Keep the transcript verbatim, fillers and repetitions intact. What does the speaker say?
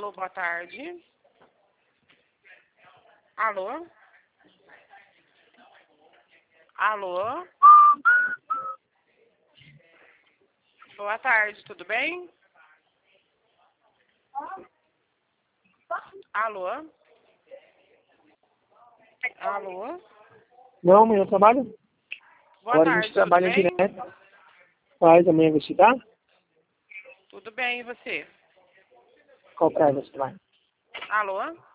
Alô, boa tarde. Alô? Alô? Boa tarde, tudo bem? Alô? Alô? Não, amanhã eu trabalho. Boa Agora a tarde, gente tudo trabalha bem? direto. Faz amanhã você tá? Tudo bem, e você? Qual praia você vai? Alô?